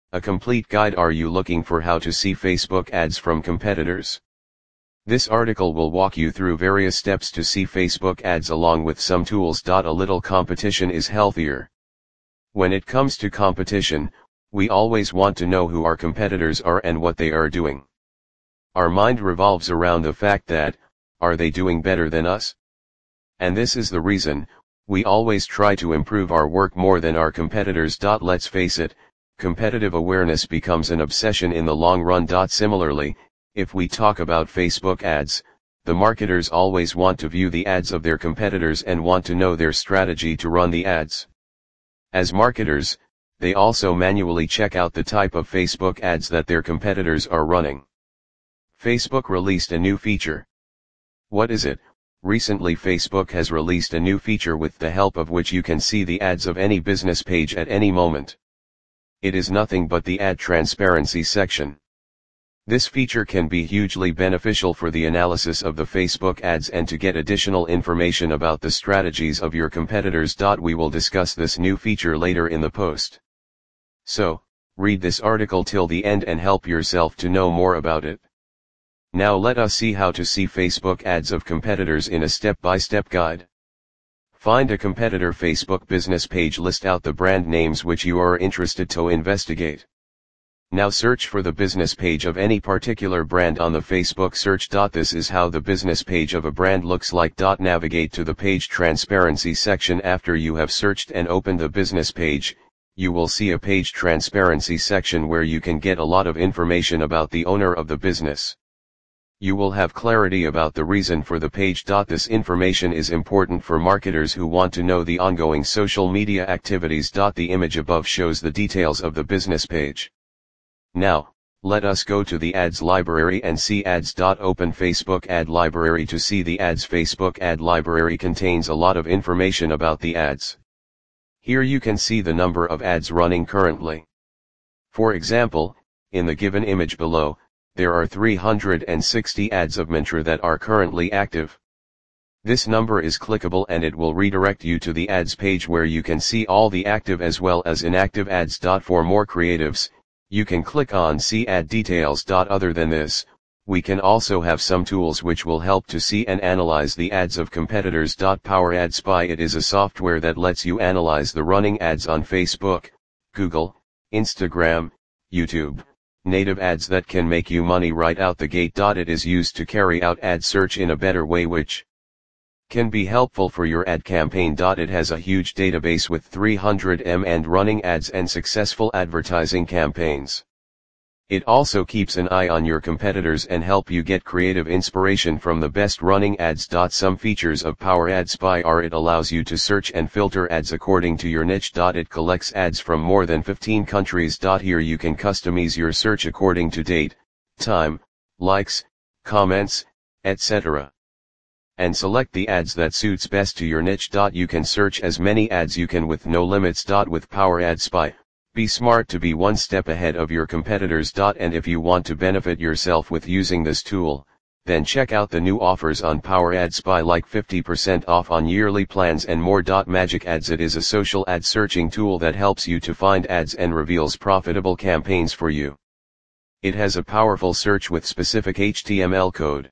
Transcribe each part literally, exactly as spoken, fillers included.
A complete guide. Are you looking for how to see Facebook ads from competitors? This article will walk you through various steps to see Facebook ads along with some tools. A little competition is healthier. When it comes to competition, we always want to know who our competitors are and what they are doing. Our mind revolves around the fact that, are they doing better than us? And this is the reason, we always try to improve our work more than our competitors. Let's face it, competitive awareness becomes an obsession in the long run. Similarly, if we talk about Facebook ads, the marketers always want to view the ads of their competitors and want to know their strategy to run the ads. As marketers, they also manually check out the type of Facebook ads that their competitors are running. Facebook released a new feature. What is it? Recently Facebook has released a new feature with the help of which you can see the ads of any business page at any moment. It is nothing but the ad transparency section. This feature can be hugely beneficial for the analysis of the Facebook ads and to get additional information about the strategies of your competitors. We will discuss this new feature later in the post. So, read this article till the end and help yourself to know more about it. Now let us see how to see Facebook ads of competitors in a step-by-step guide. Find a competitor Facebook business page. List out the brand names which you are interested to investigate. Now search for the business page of any particular brand on the Facebook search. This is how the business page of a brand looks like. Navigate to the page transparency section. After you have searched and opened the business page, you will see a page transparency section where you can get a lot of information about the owner of the business. You will have clarity about the reason for the page. This information is important for marketers who want to know the ongoing social media activities. The image above shows the details of the business page. Now, let us go to the ads library and see ads. Open Facebook ad library to see the ads. Facebook ad library contains a lot of information about the ads. Here you can see the number of ads running currently. For example, in the given image below, there are three hundred sixty ads of Myntra that are currently active. This number is clickable and it will redirect you to the ads page where you can see all the active as well as inactive ads. For more creatives, you can click on see ad details. Other than this, we can also have some tools which will help to see and analyze the ads of competitors. Power Ad Spy. It is a software that lets you analyze the running ads on Facebook, Google, Instagram, YouTube. Native ads that can make you money right out the gate. It is used to carry out ad search in a better way which can be helpful for your ad campaign. It has a huge database with three hundred million and running ads and successful advertising campaigns. It also keeps an eye on your competitors and help you get creative inspiration from the best running ads. Some features of Power Ad Spy are: it allows you to search and filter ads according to your niche. It collects ads from more than fifteen countries. Here you can customize your search according to date, time, likes, comments, et cetera. And select the ads that suits best to your niche. You can search as many ads you can with no limits. With Power Ad Spy, be smart to be one step ahead of your competitors. And if you want to benefit yourself with using this tool, then check out the new offers on Power Ad Spy like fifty percent off on yearly plans and more. Magic Ads. It is a social ad searching tool that helps you to find ads and reveals profitable campaigns for you. It has a powerful search with specific H T M L code.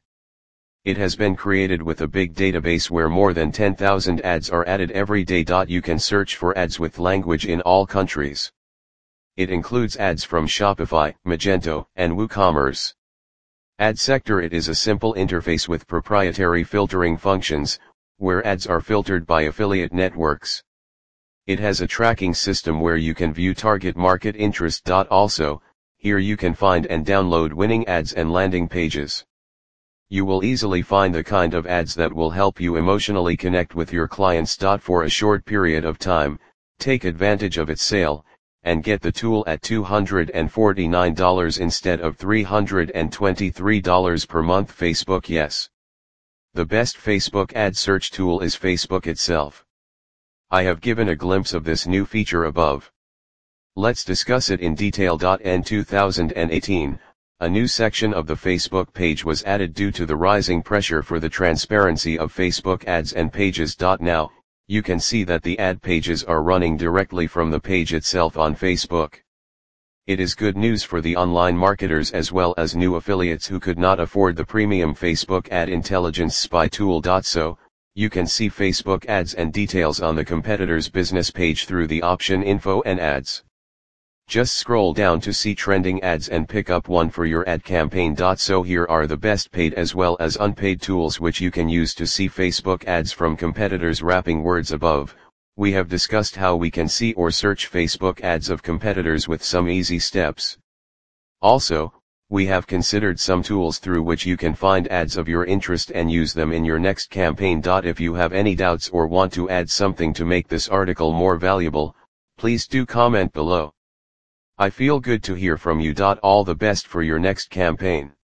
It has been created with a big database where more than ten thousand ads are added every day. You can search for ads with language in all countries. It includes ads from Shopify, Magento, and WooCommerce. Ad sector. It is a simple interface with proprietary filtering functions, where ads are filtered by affiliate networks. It has a tracking system where you can view target market interest. Also, here you can find and download winning ads and landing pages. You will easily find the kind of ads that will help you emotionally connect with your clients. For a short period of time, take advantage of its sale, and get the tool at two hundred forty-nine dollars instead of three hundred twenty-three dollars per month. Facebook. Yes. The best Facebook ad search tool is Facebook itself. I have given a glimpse of this new feature above. Let's discuss it in detail. In two thousand eighteen, a new section of the Facebook page was added due to the rising pressure for the transparency of Facebook ads and pages. Now, you can see that the ad pages are running directly from the page itself on Facebook. It is good news for the online marketers as well as new affiliates who could not afford the premium Facebook Ad Intelligence Spy tool. So, you can see Facebook ads and details on the competitor's business page through the option Info and Ads. Just scroll down to see trending ads and pick up one for your ad campaign. So here are the best paid as well as unpaid tools which you can use to see Facebook ads from competitors. Wrapping words above, we have discussed how we can see or search Facebook ads of competitors with some easy steps. Also, we have considered some tools through which you can find ads of your interest and use them in your next campaign. If you have any doubts or want to add something to make this article more valuable, please do comment below. I feel good to hear from you. All the best for your next campaign.